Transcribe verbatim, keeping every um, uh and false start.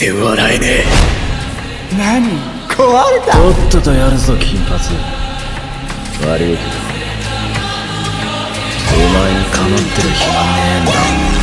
て笑えねえ。 何壊れた。 とっととやるぞ金髪。悪いけどお前に構ってる暇ねえんだ。